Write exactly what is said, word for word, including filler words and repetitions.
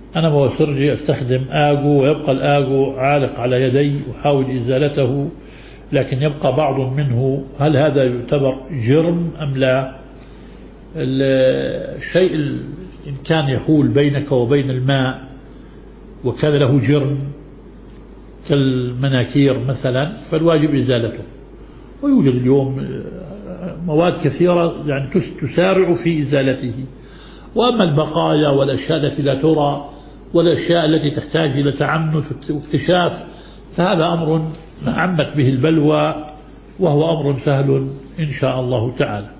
أنا بوسرجي أستخدم آجو ويبقى الآجو عالق على يدي وحاول إزالته لكن يبقى بعض منه، هل هذا يعتبر جرم أم لا؟ الشيء إن كان يحول بينك وبين الماء وكان له جرم كالمناكير مثلا فالواجب إزالته، ويوجد اليوم مواد كثيرة يعني تسارع في إزالته. وأما البقايا والأشياء التي لا ترى والأشياء التي تحتاج إلى تعنت واكتشاف فهذا أمر عمت به البلوى وهو أمر سهل إن شاء الله تعالى.